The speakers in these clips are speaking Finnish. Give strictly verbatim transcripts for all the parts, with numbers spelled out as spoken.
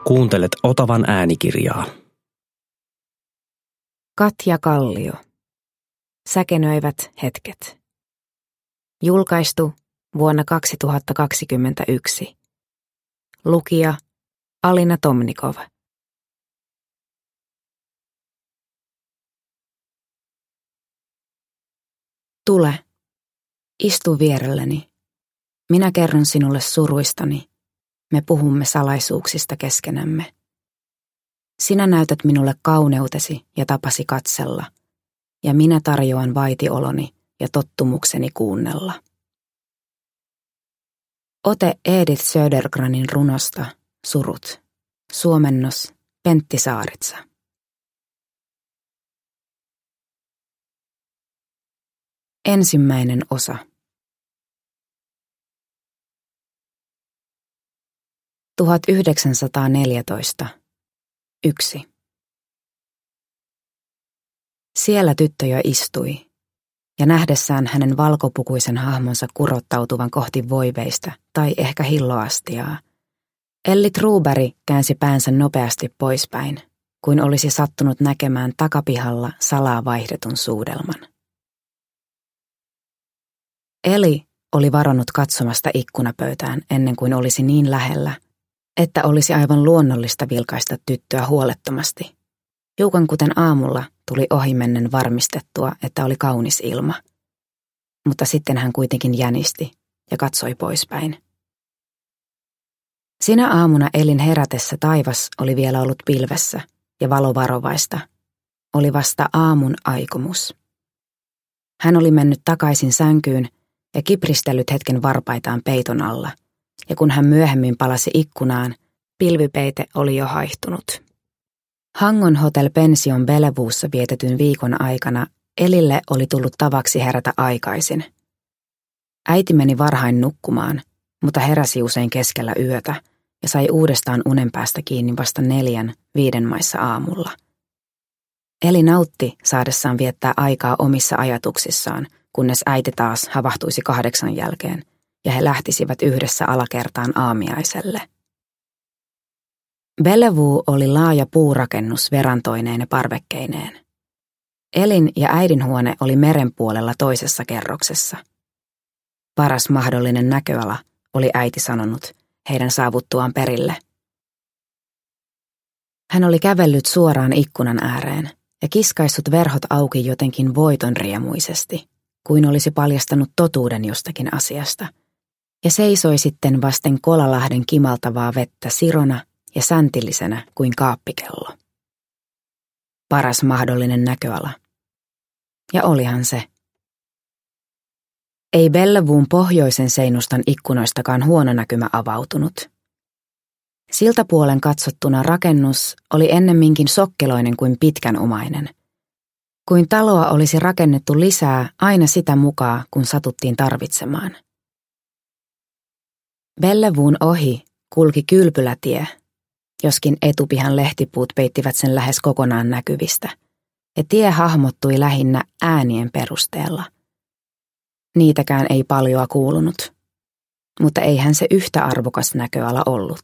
Kuuntelet Otavan äänikirjaa. Katja Kallio. Säkenöivät hetket. Julkaistu vuonna kaksituhattakaksikymmentäyksi. Lukija Alina Tomnikov. Tule. Istu vierelläni. Minä kerron sinulle suruistani. Me puhumme salaisuuksista keskenämme. Sinä näytät minulle kauneutesi ja tapasi katsella, ja minä tarjoan vaitioloni ja tottumukseni kuunnella. Ote Edith Södergranin runosta Surut. Suomennos Pentti Saaritsa. Ensimmäinen osa. tuhatyhdeksänsataaneljätoista. Yksi. Siellä tyttö jo istui, ja nähdessään hänen valkopukuisen hahmonsa kurottautuvan kohti voiveista tai ehkä hilloastiaa, Elli Truberg käänsi päänsä nopeasti poispäin, kuin olisi sattunut näkemään takapihalla salaa vaihdetun suudelman. Eli oli varannut katsomasta ikkunapöytään ennen kuin olisi niin lähellä, että olisi aivan luonnollista vilkaista tyttöä huolettomasti. Hiukan kuten aamulla tuli ohimennen varmistettua, että oli kaunis ilma. Mutta sitten hän kuitenkin jänisti ja katsoi poispäin. Sinä aamuna Elin herätessä taivas oli vielä ollut pilvessä ja valo varovaista. Oli vasta aamun aikomus. Hän oli mennyt takaisin sänkyyn ja kipristellyt hetken varpaitaan peiton alla. Ja kun hän myöhemmin palasi ikkunaan, pilvipeite oli jo haihtunut. Hangon Hotel Pension Bellevuussa vietetyn viikon aikana Elille oli tullut tavaksi herätä aikaisin. Äiti meni varhain nukkumaan, mutta heräsi usein keskellä yötä ja sai uudestaan unen päästä kiinni vasta neljän, viiden maissa aamulla. Eli nautti saadessaan viettää aikaa omissa ajatuksissaan, kunnes äiti taas havahtuisi kahdeksan jälkeen, ja he lähtisivät yhdessä alakertaan aamiaiselle. Bellevue oli laaja puurakennus verantoineen ja parvekkeineen. Elin ja äidin huone oli meren puolella toisessa kerroksessa. Paras mahdollinen näköala, oli äiti sanonut, heidän saavuttuaan perille. Hän oli kävellyt suoraan ikkunan ääreen ja kiskaissut verhot auki jotenkin voitonriemuisesti, kuin olisi paljastanut totuuden jostakin asiasta, ja seisoi sitten vasten Kolalahden kimaltavaa vettä sirona ja säntillisenä kuin kaappikello. Paras mahdollinen näköala. Ja olihan se. Ei Bellevuun pohjoisen seinustan ikkunoistakaan huono näkymä avautunut. Siltä puolen katsottuna rakennus oli ennemminkin sokkeloinen kuin pitkänomainen. Kuin taloa olisi rakennettu lisää aina sitä mukaan, kun satuttiin tarvitsemaan. Bellevuun ohi kulki kylpylätie, joskin etupihan lehtipuut peittivät sen lähes kokonaan näkyvistä, ja tie hahmottui lähinnä äänien perusteella. Niitäkään ei paljoa kuulunut, mutta eihän se yhtä arvokas näköala ollut.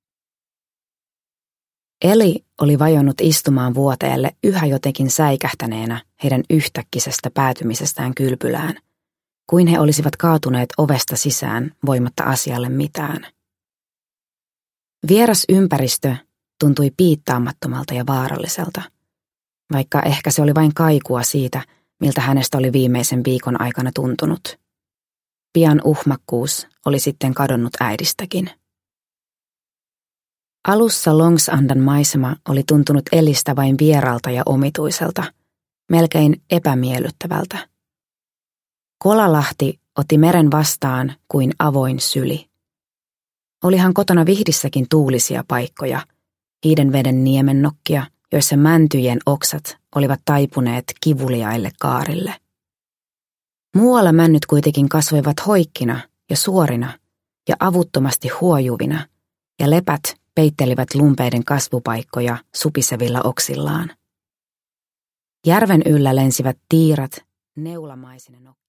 Eli oli vajonnut istumaan vuoteelle yhä jotenkin säikähtäneenä heidän yhtäkkisestä päätymisestään kylpylään, kuin he olisivat kaatuneet ovesta sisään voimatta asialle mitään. Vieras ympäristö tuntui piittaamattomalta ja vaaralliselta, vaikka ehkä se oli vain kaikua siitä, miltä hänestä oli viimeisen viikon aikana tuntunut. Pian uhmakkuus oli sitten kadonnut äidistäkin. Alussa Långsandan maisema oli tuntunut Elistä vain vieraalta ja omituiselta, melkein epämiellyttävältä. Kolalahti otti meren vastaan kuin avoin syli. Olihan kotona Vihdissäkin tuulisia paikkoja, Hiidenveden niemennokkia, joissa mäntyjen oksat olivat taipuneet kivuliaille kaarille. Muualla männyt kuitenkin kasvoivat hoikkina ja suorina ja avuttomasti huojuvina, ja lepät peittelivät lumpeiden kasvupaikkoja supisevilla oksillaan. Järven yllä lensivät tiirat neulamaisine nokkineen.